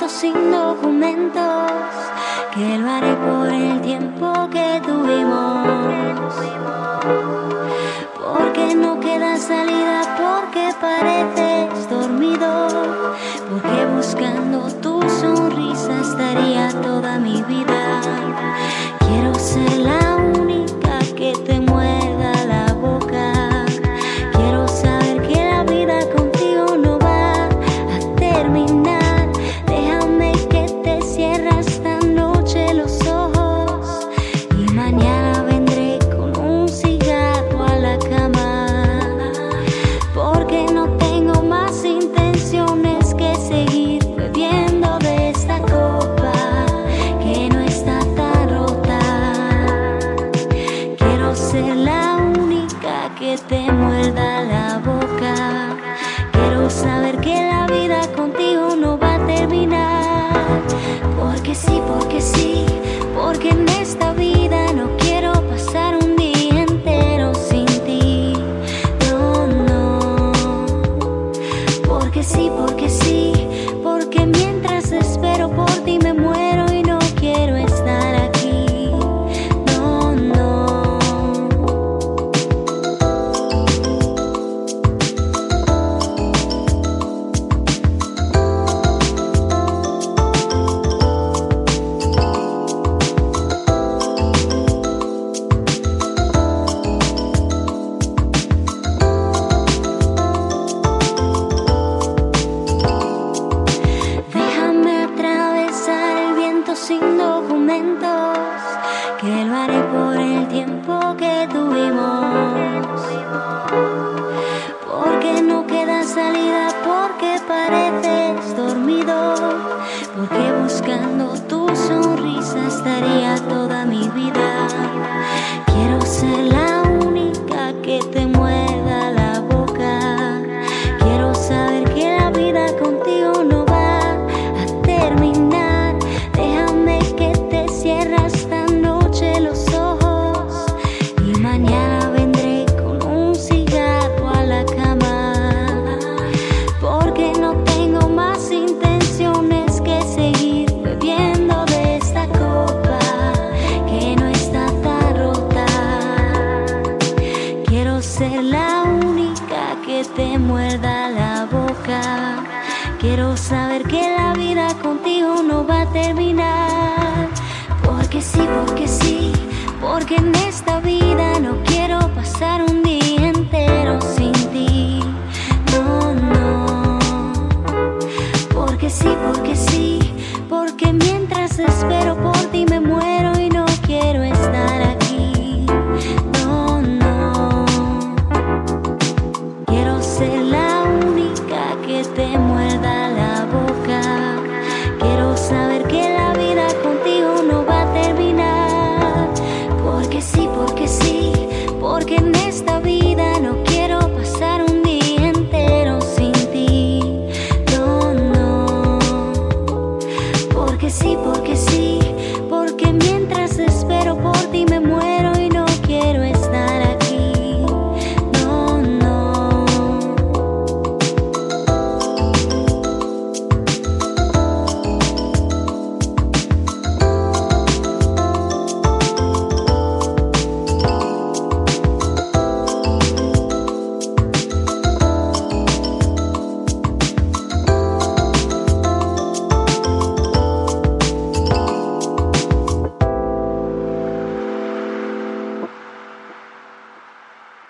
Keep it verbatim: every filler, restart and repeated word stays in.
viento sin documentos, que lo haré por el tiempo que tuvimos. Porque no queda salida, porque pareces dormido, porque buscando tu sonrisa estaría toda mi vida. Quiero ser la única que te muerda la boca. Quiero saber que la vida contigo no va a terminar. Déjame que te cierre esta noche los ojos y mañana vendré con un cigarro a la cama. Porque no tengo más intenciones que seguir bebiendo de esta copa que no está tan rota. Quiero ser la única que te muerda la boca. Quiero saber que la vida contigo no va a terminar. Porque sí, porque sí, porque en esta vida no quiero pasar un día entero sin ti. No, no. Porque sí, porque sí, porque mientras espero por ti me muero y no quiero estar aquí. No, no. Déjame atravesar el viento sin documentos, que lo haré por el tiempo que tuvimos. Porque no queda salida, porque pareces dormido, porque buscando tu sonrisa estaría toda mi vida. Quiero ser la única que te muerda la boca. Quiero saber que la vida contigo no va a terminar. Déjame que te cierre esta noche los ojos y mañana vendré con un cigarro a la cama. Porque no tengo más intenciones que seguir bebiendo de esta copa que no está tan rota. Quiero ser la única que te muerda la boca. Quiero saber que la vida contigo no va a terminar. Porque sí, porque sí, porque en esta vida no quiero pasar un día entero sin ti. No, no. Porque sí, porque sí, porque mientras espero por ti me muero.